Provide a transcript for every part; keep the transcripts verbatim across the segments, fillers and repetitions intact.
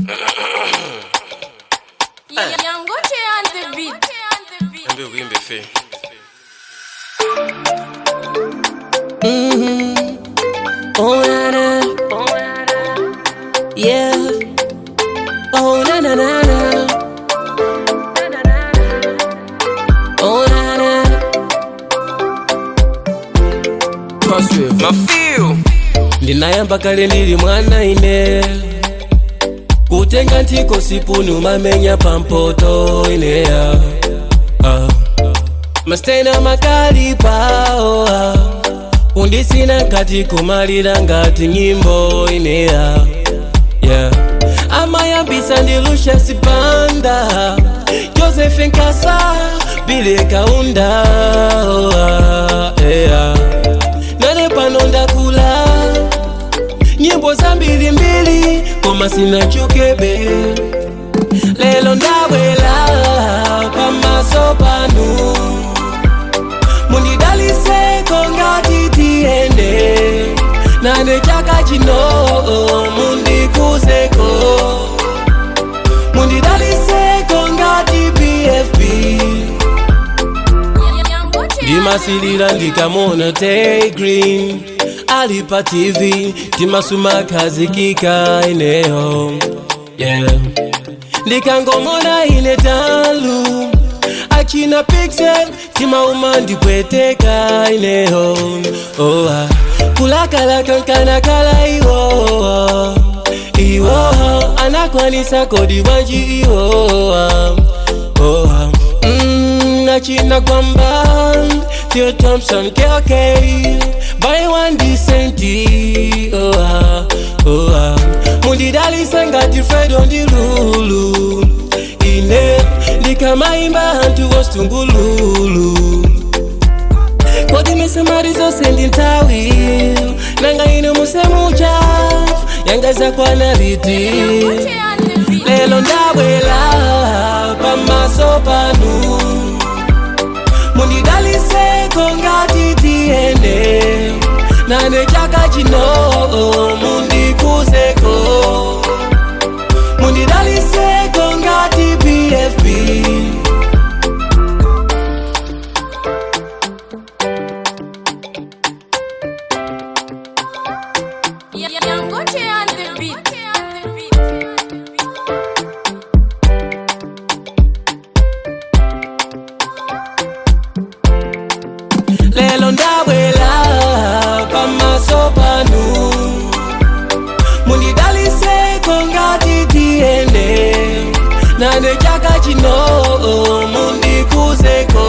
Yangoche on the beat. Ambe uimbe fe. Mhm. Oh na na. Yeah. Oh na na na na. Oh na na. Crossway. Mafeel. Ndinayamba kale ndili mwana ine. Kutenga ntiko sipuni umamenya pampoto inea. Ah. Mastena makali pao. Ah. Undisina kati kumalira ngati nyimbo inea. Yeah. Amayambisa ndilusha sipanda. Joseph Nkasa Bile Kaunda. Oh, ah, yeah. Nane panonda kula nyimbo za mbili mbili koma sina chukebe. Lelo ndawela pamaso panu munidalise kongati tiende nane chaka chino mundikuzeko munidalise kongati P F P Dimasilira ndikamona Tay Green Alipa T V Timasuma kazi kika ineho. Yeah. Ndikangomona ine talu Achina Pixel Tima umandi kweteka ineho. Oh ah. Kulakala kankana kala iwo Iwo Anakwanisa kodi wanji iwo Oh ah. China kwamba Theo Thompson K O K Buy one decenti. Oh ah, oh ah. Mundidali sangati Fred on the lulu Ine Ndikama imba hantu wostungululu Kodi mesemarizo sendi ntawi Nanga ino musemucha Yangaza kwa nariti Lelo ndawela Pamaso panu Munidalise kongati tiende Nane chaka chino mundikuzeko Munidalise kongati P F P Yangoche on the beat. Lelo ndawela pamaso panu munidalise kongati tiende nane chaka chino mundikuzeko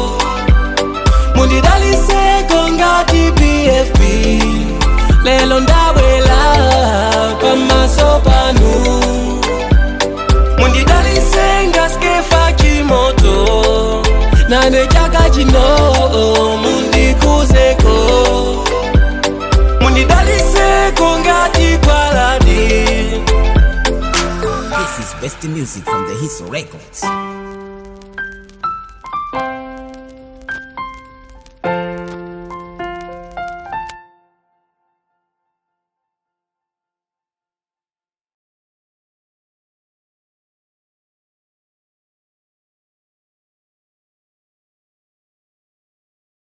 munidalise kongati P F P Lelo ndawela pamaso panu mundidalise ngaskefa chimoto nane chaka chino mundikuzeko munidalise kongati kwaladi. This is best music from the Hiso Records.